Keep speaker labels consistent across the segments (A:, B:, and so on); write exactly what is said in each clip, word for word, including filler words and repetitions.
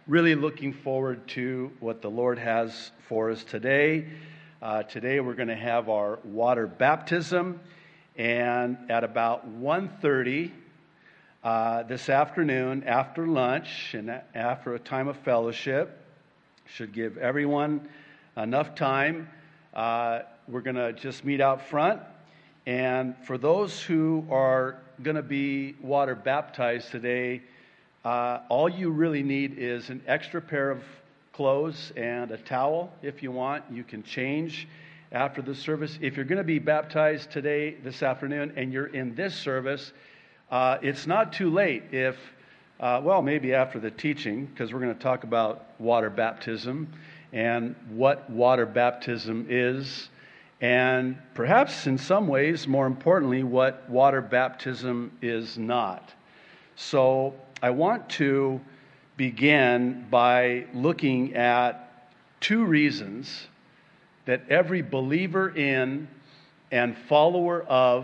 A: really looking forward to what the Lord has for us today. Uh, today we're going to have our water baptism, and at about one thirty uh, this afternoon, after lunch and after a time of fellowship, should give everyone enough time. Uh, we're going to just meet out front, and for those who are going to be water baptized today, Uh, all you really need is an extra pair of clothes and a towel. If you want, you can change after the service. If you're going to be baptized today, this afternoon, and you're in this service, uh, it's not too late if, uh, well, maybe after the teaching, because we're going to talk about water baptism and what water baptism is, and perhaps in some ways, more importantly, what water baptism is not. So I want to begin by looking at two reasons that every believer in and follower of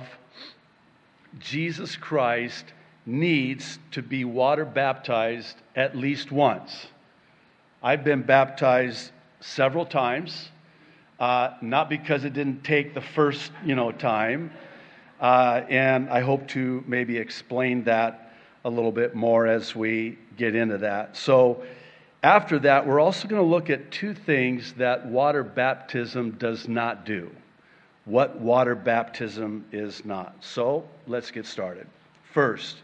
A: Jesus Christ needs to be water baptized at least once. I've been baptized several times, uh, not because it didn't take the first, you know, time, uh, and I hope to maybe explain that a little bit more as we get into that. So after that, we're also going to look at two things that water baptism does not do. What water baptism is not. So let's get started. First,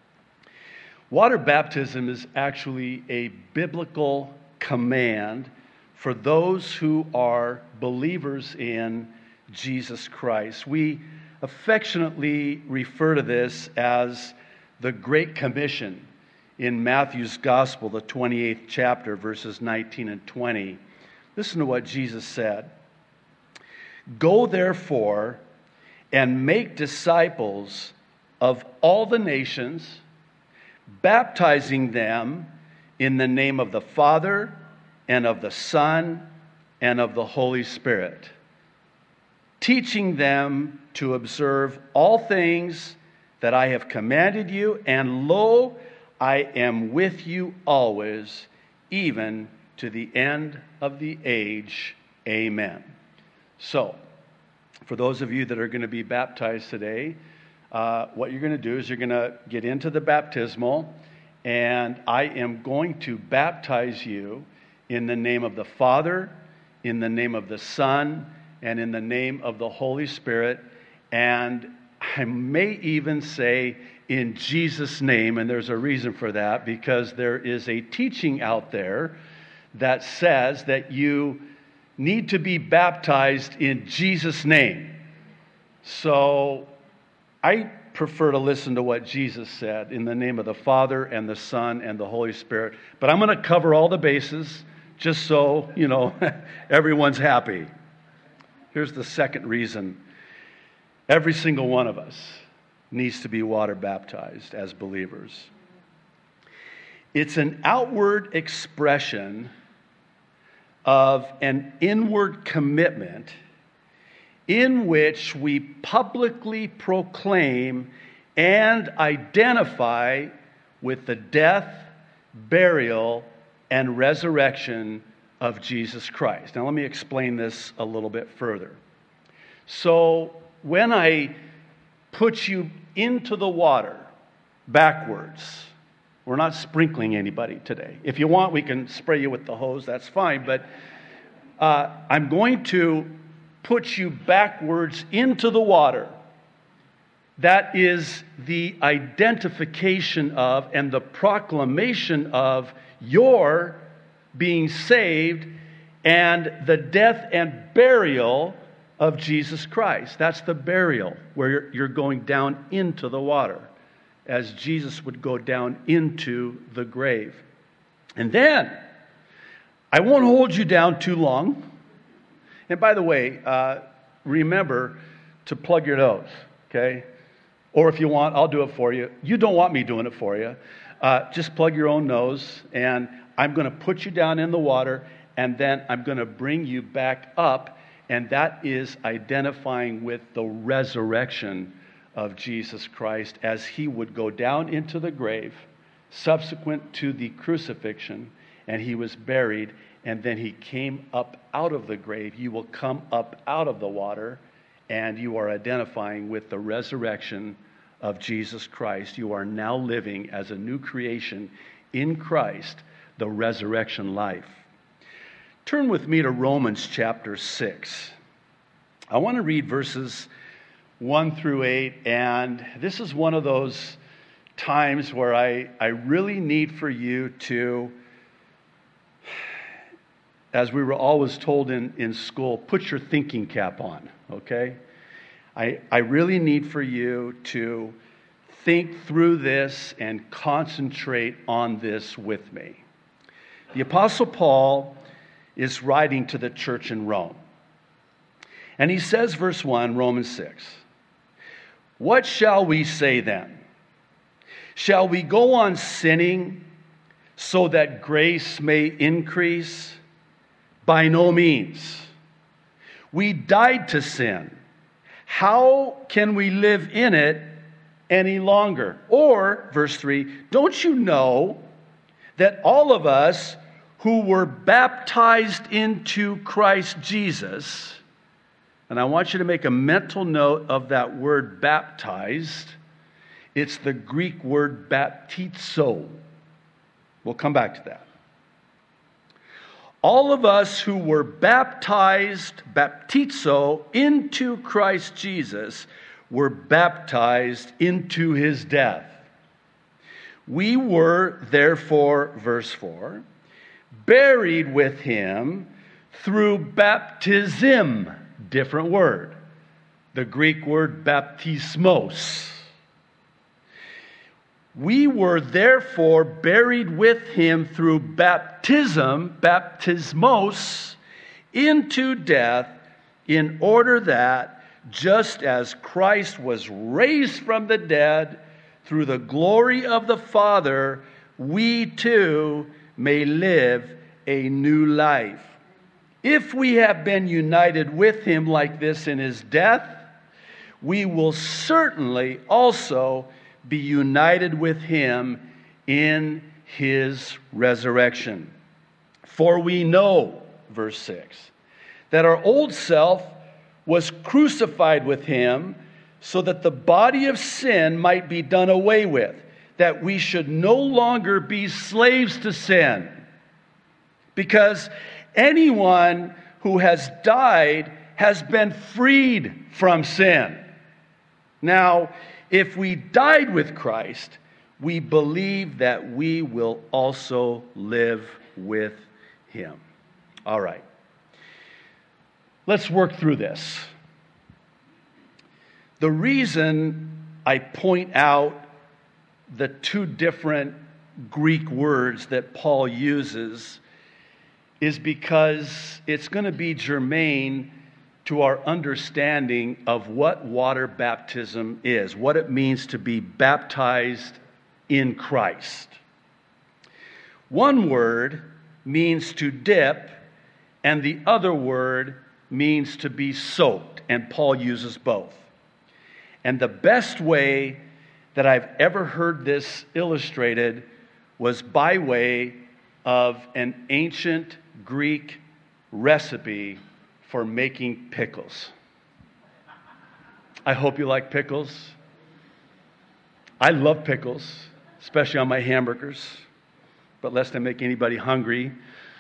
A: water baptism is actually a biblical command for those who are believers in Jesus Christ. We affectionately refer to this as the Great Commission in Matthew's Gospel, the twenty-eighth chapter, verses nineteen and twenty. Listen to what Jesus said. "Go therefore and make disciples of all the nations, baptizing them in the name of the Father and of the Son and of the Holy Spirit, teaching them to observe all things that I have commanded you, and lo, I am with you always, even to the end of the age. Amen." So, for those of you that are going to be baptized today, uh, what you're going to do is you're going to get into the baptismal, and I am going to baptize you in the name of the Father, in the name of the Son, and in the name of the Holy Spirit, and I may even say in Jesus' name, and there's a reason for that, because there is a teaching out there that says that you need to be baptized in Jesus' name. So I prefer to listen to what Jesus said, in the name of the Father and the Son and the Holy Spirit. But I'm going to cover all the bases just so, you know, everyone's happy. Here's the second reason. Every single one of us needs to be water baptized as believers. It's an outward expression of an inward commitment in which we publicly proclaim and identify with the death, burial, and resurrection of Jesus Christ. Now let me explain this a little bit further. So, when I put you into the water backwards, we're not sprinkling anybody today. If you want, we can spray you with the hose, that's fine. But uh, I'm going to put you backwards into the water. That is the identification of and the proclamation of your being saved and the death and burial of Jesus Christ. That's the burial, where you're, you're going down into the water, as Jesus would go down into the grave. And then, I won't hold you down too long. And by the way, uh, remember to plug your nose, okay? Or if you want, I'll do it for you. You don't want me doing it for you. Uh, just plug your own nose, and I'm going to put you down in the water, and then I'm going to bring you back up. And that is identifying with the resurrection of Jesus Christ as he would go down into the grave subsequent to the crucifixion and he was buried, and then he came up out of the grave. You will come up out of the water, and you are identifying with the resurrection of Jesus Christ. You are now living as a new creation in Christ, the resurrection life. Turn with me to Romans chapter six. I want to read verses one through eight, and this is one of those times where I, I really need for you to, as we were always told in, in school, put your thinking cap on, okay? I, I really need for you to think through this and concentrate on this with me. The Apostle Paul is writing to the church in Rome. And he says, verse one, Romans six, "What shall we say then? Shall we go on sinning so that grace may increase? By no means. We died to sin. How can we live in it any longer?" Or, verse three, "Don't you know that all of us who were baptized into Christ Jesus," and I want you to make a mental note of that word baptized. It's the Greek word baptizo. We'll come back to that. All of us who were baptized, baptizo, into Christ Jesus were baptized into his death. We were, therefore, verse four, buried with him through baptism. Different word. The Greek word baptismos. We were therefore buried with him through baptism, baptismos, into death, in order that, just as Christ was raised from the dead through the glory of the Father, we too may live a new life. If we have been united with him like this in his death, we will certainly also be united with him in his resurrection. For we know, verse six, that our old self was crucified with him so that the body of sin might be done away with, that we should no longer be slaves to sin. Because anyone who has died has been freed from sin. Now, if we died with Christ, we believe that we will also live with him. All right. Let's work through this. The reason I point out the two different Greek words that Paul uses is because it's going to be germane to our understanding of what water baptism is, what it means to be baptized in Christ. One word means to dip, and the other word means to be soaked, and Paul uses both. And the best way that I've ever heard this illustrated was by way of an ancient Greek recipe for making pickles. I hope you like pickles. I love pickles, especially on my hamburgers, but lest I make anybody hungry.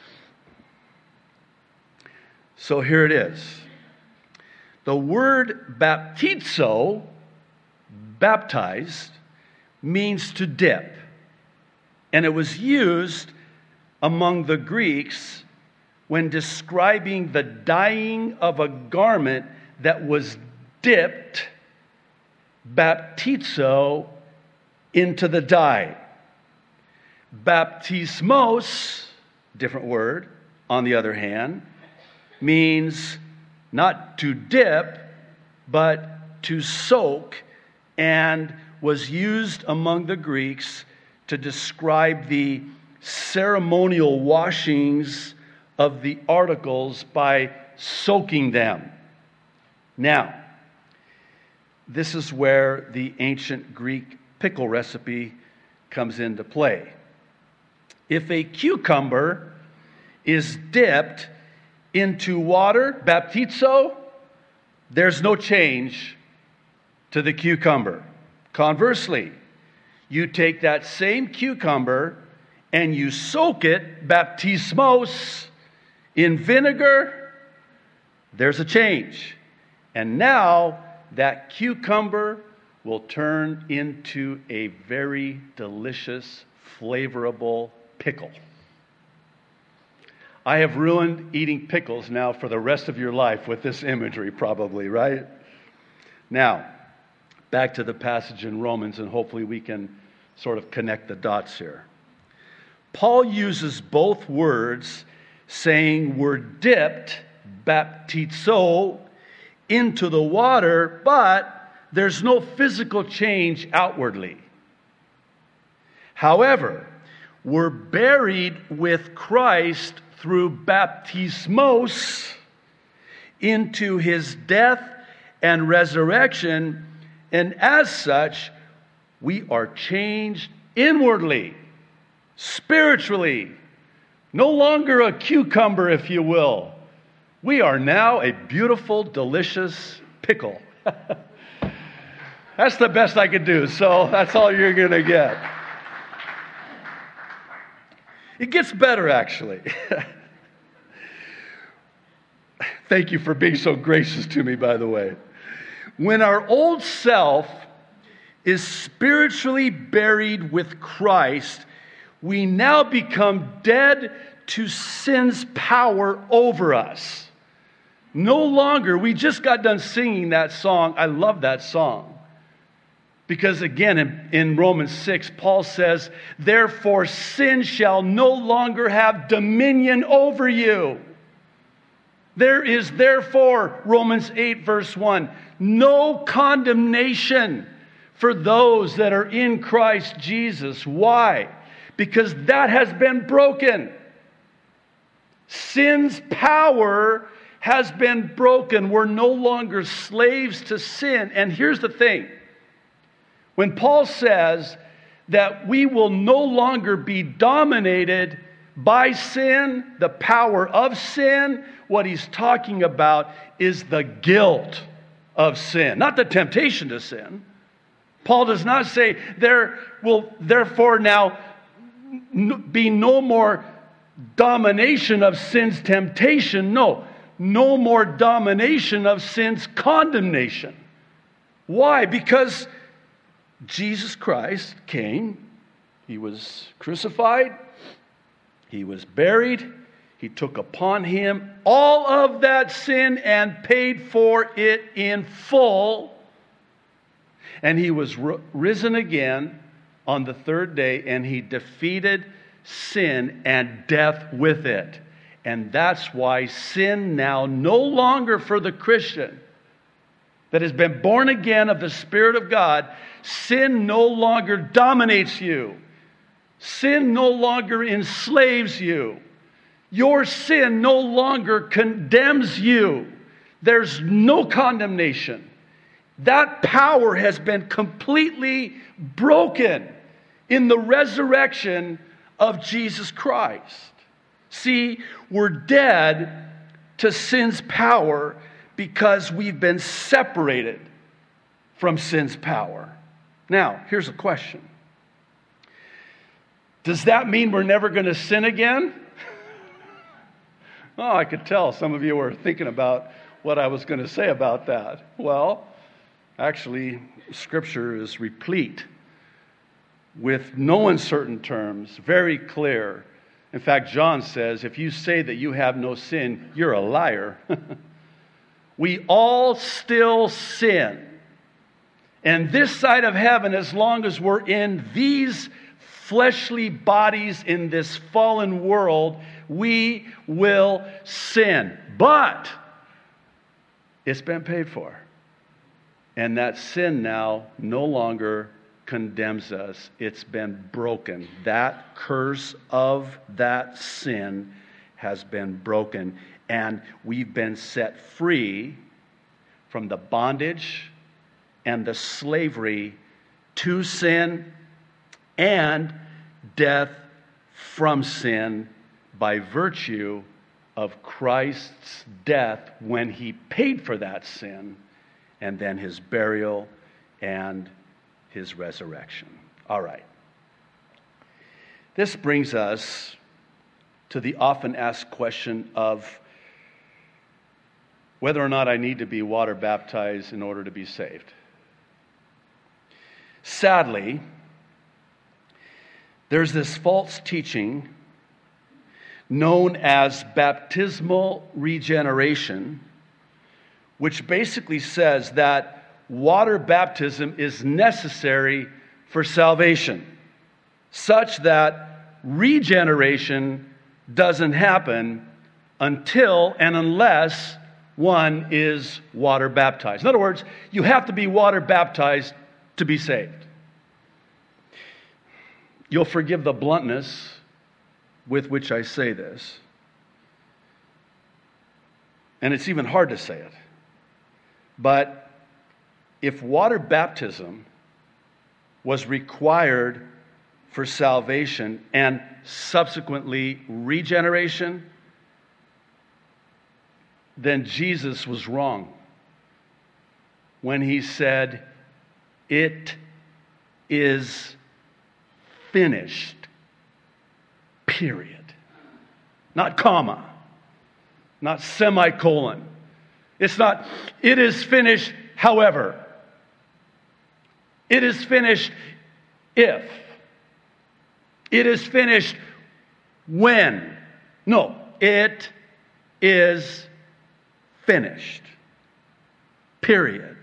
A: So here it is. The word baptizo, baptized, means to dip. And it was used among the Greeks when describing the dyeing of a garment that was dipped, baptizo, into the dye. Baptismos, different word, on the other hand, means not to dip, but to soak, and was used among the Greeks to describe the ceremonial washings of the articles by soaking them. Now, this is where the ancient Greek pickle recipe comes into play. If a cucumber is dipped into water, baptizo, there's no change to the cucumber. Conversely, you take that same cucumber and you soak it, baptismos, in vinegar, there's a change. And now that cucumber will turn into a very delicious, flavorable pickle. I have ruined eating pickles now for the rest of your life with this imagery, probably, right? Now, back to the passage in Romans, and hopefully we can sort of connect the dots here. Paul uses both words, saying we're dipped, baptizo, into the water, but there's no physical change outwardly. However, we're buried with Christ through baptismos into his death and resurrection, and as such, we are changed inwardly, spiritually. No longer a cucumber, if you will. We are now a beautiful, delicious pickle. That's the best I could do, so that's all you're going to get. It gets better, actually. Thank you for being so gracious to me, by the way. When our old self is spiritually buried with Christ, we now become dead to sin's power over us. No longer, we just got done singing that song. I love that song. Because again, in, in Romans six, Paul says, therefore sin shall no longer have dominion over you. There is therefore, Romans eight verse one, no condemnation for those that are in Christ Jesus. Why? Because that has been broken. Sin's power has been broken. We're no longer slaves to sin. And here's the thing. When Paul says that we will no longer be dominated by sin, the power of sin, what he's talking about is the guilt of sin, not the temptation to sin. Paul does not say there will therefore now be no more domination of sin's temptation. No, no more domination of sin's condemnation. Why? Because Jesus Christ came, he was crucified, he was buried, he took upon him all of that sin and paid for it in full. And he was risen again on the third day, and he defeated sin and death with it. And that's why sin now no longer for the Christian that has been born again of the Spirit of God, sin no longer dominates you. Sin no longer enslaves you. Your sin no longer condemns you. There's no condemnation. That power has been completely broken in the resurrection of Jesus Christ. See, we're dead to sin's power because we've been separated from sin's power. Now, here's a question. Does that mean we're never going to sin again? Oh, I could tell some of you were thinking about what I was going to say about that. Well, actually, Scripture is replete with no uncertain terms, very clear. In fact, John says, if you say that you have no sin, you're a liar. We all still sin. And this side of heaven, as long as we're in these fleshly bodies in this fallen world, we will sin. But it's been paid for. And that sin now no longer condemns us. It's been broken. That curse of that sin has been broken. And we've been set free from the bondage and the slavery to sin and death from sin by virtue of Christ's death when he paid for that sin, and then his burial and his resurrection. All right. This brings us to the often asked question of whether or not I need to be water baptized in order to be saved. Sadly, there's this false teaching known as baptismal regeneration, which basically says that water baptism is necessary for salvation, such that regeneration doesn't happen until and unless one is water baptized. In other words, you have to be water baptized to be saved. You'll forgive the bluntness with which I say this. And it's even hard to say it. But if water baptism was required for salvation and subsequently regeneration, then Jesus was wrong when he said, "It is finished." Period. Not comma. Not semicolon. It's not, "It is finished, however." It is finished if. It is finished when. No, it is finished. Period.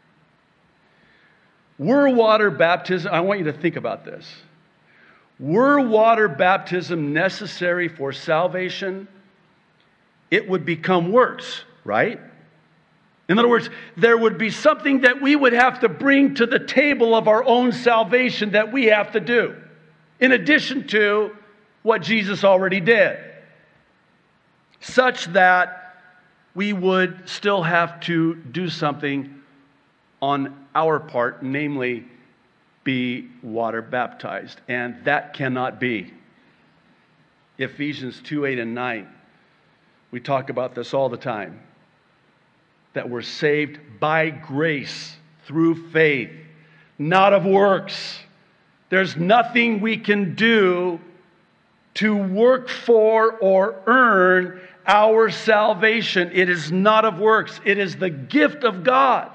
A: Were water baptism, I want you to think about this. Were water baptism necessary for salvation, it would become works, right? In other words, there would be something that we would have to bring to the table of our own salvation that we have to do, in addition to what Jesus already did, such that we would still have to do something on our part, namely be water baptized. And that cannot be. Ephesians two, eight, and nine. We talk about this all the time. That we're saved by grace through faith, not of works. There's nothing we can do to work for or earn our salvation. It is not of works. It is the gift of God.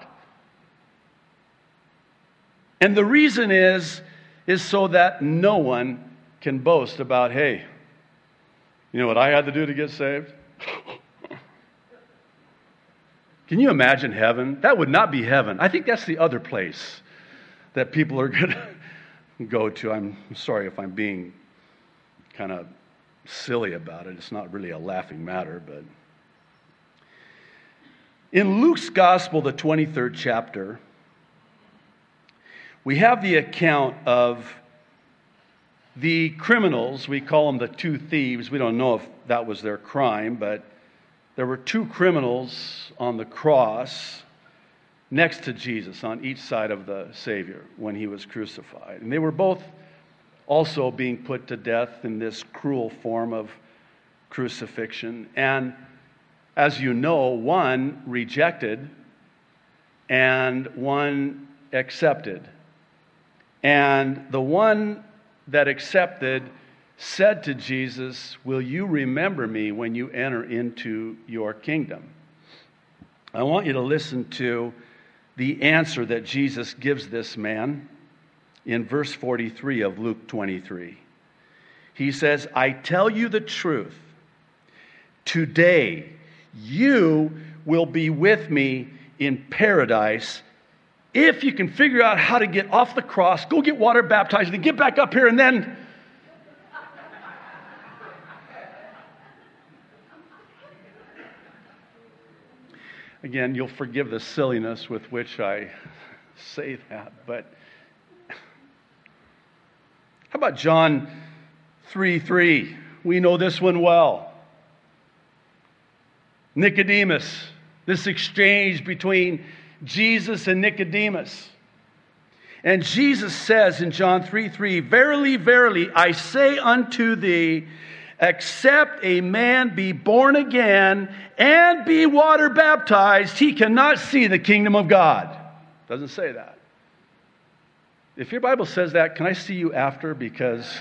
A: And the reason is, is so that no one can boast about, "Hey, you know what I had to do to get saved?" Can you imagine heaven? That would not be heaven. I think that's the other place that people are going to go to. I'm sorry if I'm being kind of silly about it. It's not really a laughing matter, but in Luke's Gospel, the twenty-third chapter, we have the account of the criminals. We call them the two thieves. We don't know if that was their crime, but there were two criminals on the cross next to Jesus on each side of the Savior when he was crucified. And they were both also being put to death in this cruel form of crucifixion. And as you know, one rejected and one accepted. And the one that accepted said to Jesus, "Will you remember me when you enter into your kingdom?" I want you to listen to the answer that Jesus gives this man in verse forty-three of Luke twenty-three. He says, "I tell you the truth. Today you will be with me in paradise. If you can figure out how to get off the cross, go get water baptized, and get back up here, and then..." Again, you'll forgive the silliness with which I say that, but how about John three three? We know this one well. Nicodemus, this exchange between Jesus and Nicodemus. And Jesus says in John three three, "Verily, verily, I say unto thee, except a man be born again and be water baptized, he cannot see the kingdom of God." Doesn't say that. If your Bible says that, can I see you after? Because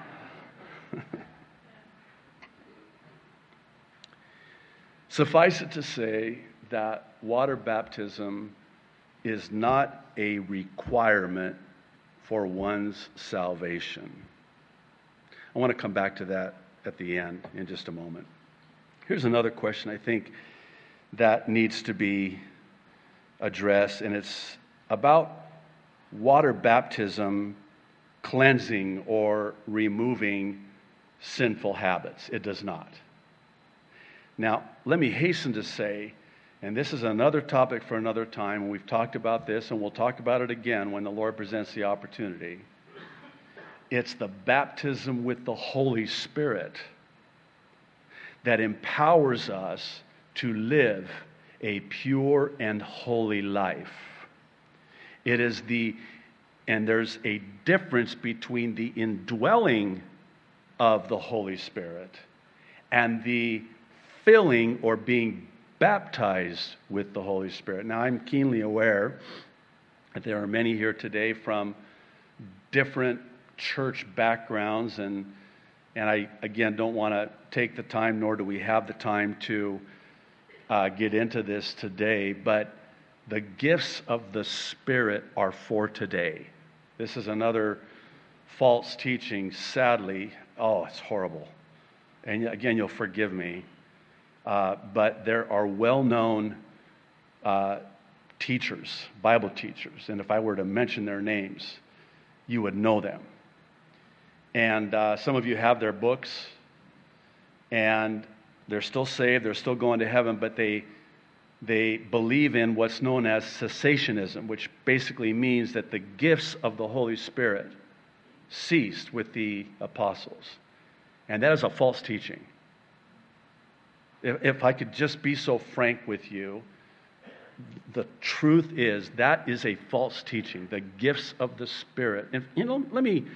A: suffice it to say that water baptism is not a requirement for one's salvation. I want to come back to that at the end in just a moment. Here's another question I think that needs to be addressed, and it's about water baptism cleansing or removing sinful habits. It does not. Now, let me hasten to say, and this is another topic for another time, and we've talked about this, and we'll talk about it again when the Lord presents the opportunity. It's the baptism with the Holy Spirit that empowers us to live a pure and holy life. It is the, and there's a difference between the indwelling of the Holy Spirit and the filling or being baptized with the Holy Spirit. Now, I'm keenly aware that there are many here today from different church backgrounds, and and I, again, don't want to take the time, nor do we have the time to uh, get into this today, but the gifts of the Spirit are for today. This is another false teaching, sadly. Oh, it's horrible. And again, you'll forgive me. Uh, but there are well-known uh, teachers, Bible teachers, and if I were to mention their names, you would know them. And uh, some of you have their books, and they're still saved, they're still going to heaven, but they they believe in what's known as cessationism, which basically means that the gifts of the Holy Spirit ceased with the apostles. And that is a false teaching. If, if I could just be so frank with you, the truth is that is a false teaching, the gifts of the Spirit. And, you know, let me...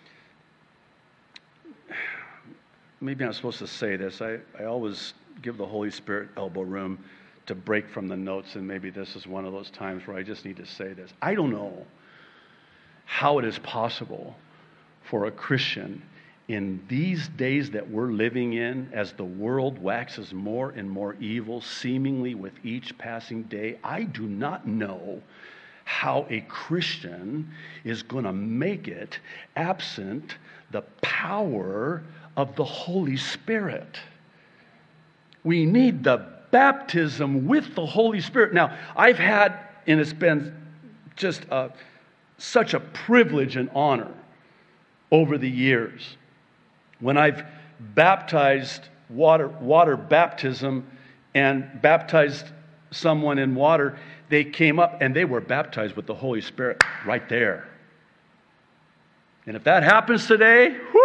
A: Maybe I'm supposed to say this. I, I always give the Holy Spirit elbow room to break from the notes, and maybe this is one of those times where I just need to say this. I don't know how it is possible for a Christian in these days that we're living in, as the world waxes more and more evil, seemingly with each passing day. I do not know how a Christian is going to make it absent the power of the Holy Spirit. We need the baptism with the Holy Spirit. Now, I've had, and it's been just a, such a privilege and honor over the years, when I've baptized water, water baptism and baptized someone in water, they came up and they were baptized with the Holy Spirit right there. And if that happens today, whoo!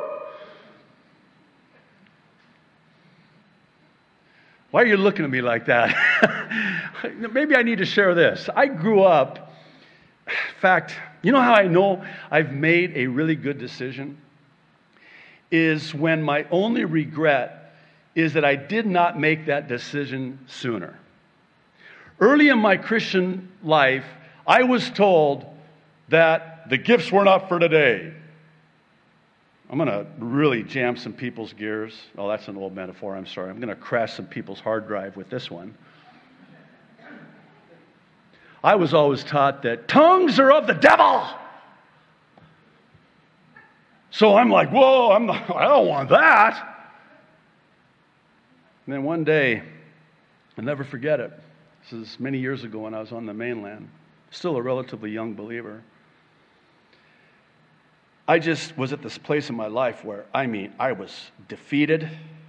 A: Why are you looking at me like that? Maybe I need to share this. I grew up, in fact, you know how I know I've made a really good decision? Is when my only regret is that I did not make that decision sooner. Early in my Christian life, I was told that the gifts were not for today. I'm going to really jam some people's gears. Oh, that's an old metaphor. I'm sorry. I'm going to crash some people's hard drive with this one. I was always taught that tongues are of the devil. So I'm like, whoa, I'm not, I don't want that. And then one day, I'll never forget it. This is many years ago when I was on the mainland. Still a relatively young believer. I just was at this place in my life where, I mean, I was defeated.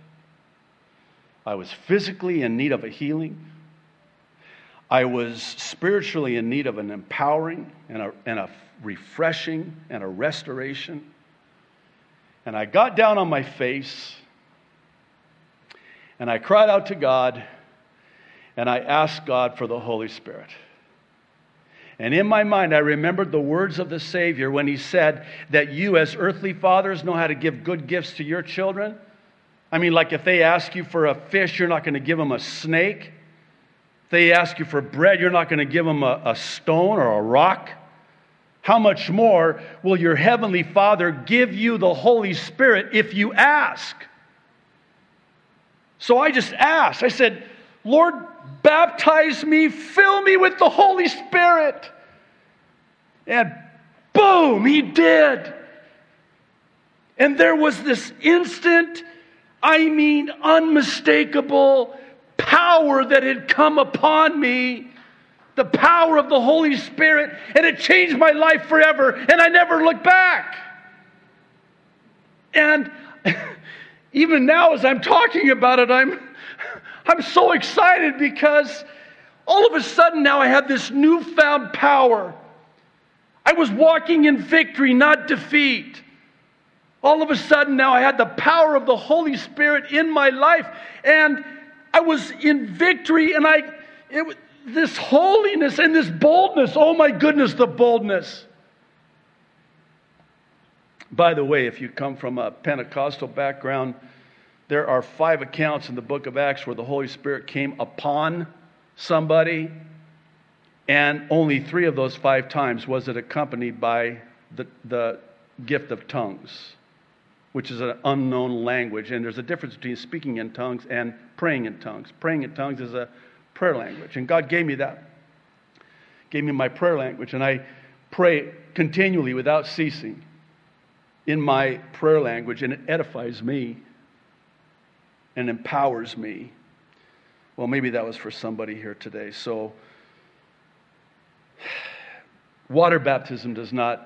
A: I was physically in need of a healing. I was spiritually in need of an empowering and a, and a refreshing and a restoration. And I got down on my face and I cried out to God and I asked God for the Holy Spirit. And in my mind, I remembered the words of the Savior when he said that you as earthly fathers know how to give good gifts to your children. I mean, like if they ask you for a fish, you're not going to give them a snake. If they ask you for bread, you're not going to give them a, a stone or a rock. How much more will your heavenly Father give you the Holy Spirit if you ask? So I just asked. I said, Lord, baptize me, fill me with the Holy Spirit. And boom, he did. And there was this instant, I mean unmistakable power that had come upon me. The power of the Holy Spirit, and it changed my life forever, and I never looked back. And even now as I'm talking about it, I'm, I'm so excited because all of a sudden now I have this newfound power. I was walking in victory, not defeat. All of a sudden now I had the power of the Holy Spirit in my life, and I was in victory, and I it was this holiness and this boldness. Oh my goodness, the boldness. By the way, if you come from a Pentecostal background, there are five accounts in the book of Acts where the Holy Spirit came upon somebody, and only three of those five times was it accompanied by the, the gift of tongues, which is an unknown language. And there's a difference between speaking in tongues and praying in tongues. Praying in tongues is a prayer language, and God gave me that. Gave me my prayer language, and I pray continually without ceasing in my prayer language, and it edifies me and empowers me. Well, maybe that was for somebody here today. So, water baptism does not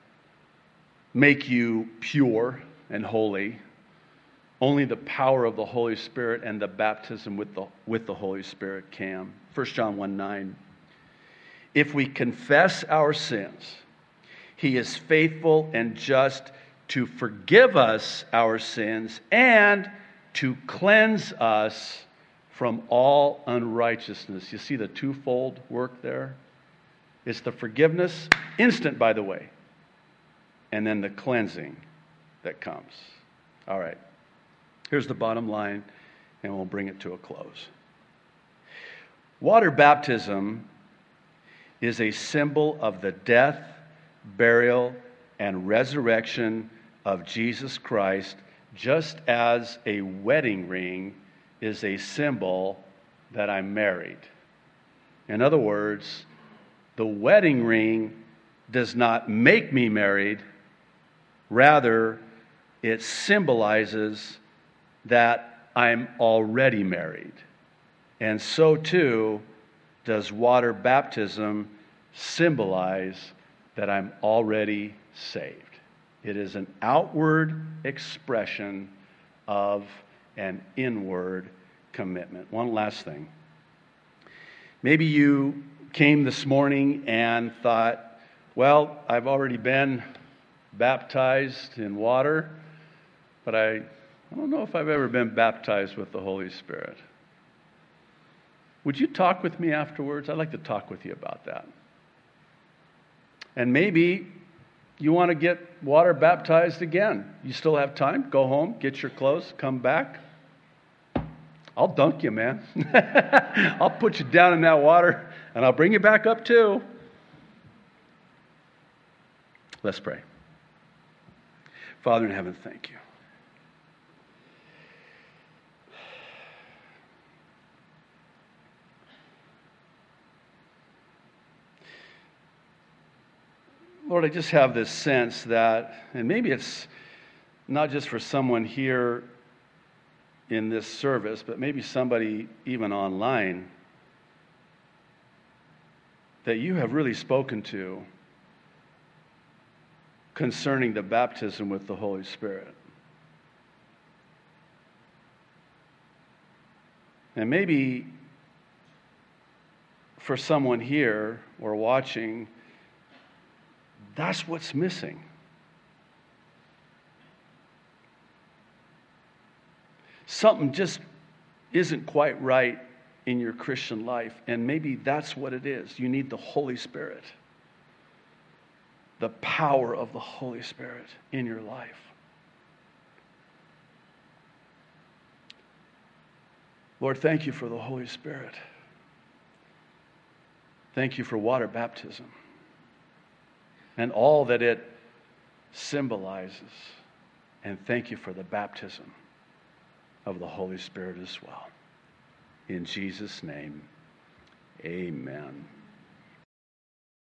A: make you pure and holy. Only the power of the Holy Spirit and the baptism with the, with the Holy Spirit can. First John one nine. If we confess our sins, he is faithful and just to forgive us our sins and to cleanse us from all unrighteousness. You see the twofold work there? It's the forgiveness, instant by the way, and then the cleansing that comes. All right. Here's the bottom line, and we'll bring it to a close. Water baptism is a symbol of the death, burial, and resurrection of Jesus Christ, just as a wedding ring is a symbol that I'm married. In other words, the wedding ring does not make me married, rather, it symbolizes that I'm already married. And so too does water baptism symbolize that I'm already saved. It is an outward expression of an inward commitment. One last thing. Maybe you came this morning and thought, well, I've already been baptized in water, but I I don't know if I've ever been baptized with the Holy Spirit. Would you talk with me afterwards? I'd like to talk with you about that. And maybe you want to get water baptized again. You still have time. Go home, get your clothes, come back. I'll dunk you, man. I'll put you down in that water, and I'll bring you back up too. Let's pray. Father in heaven, thank you. Lord, I just have this sense that, and maybe it's not just for someone here in this service, but maybe somebody even online, that you have really spoken to concerning the baptism with the Holy Spirit. And maybe for someone here or watching, that's what's missing. Something just isn't quite right in your Christian life, and maybe that's what it is. You need the Holy Spirit. the power of the Holy Spirit in your life. Lord, thank you for the Holy Spirit. Thank you for water baptism and all that it symbolizes. And thank you for the baptism of the Holy Spirit as well. In Jesus' name, amen.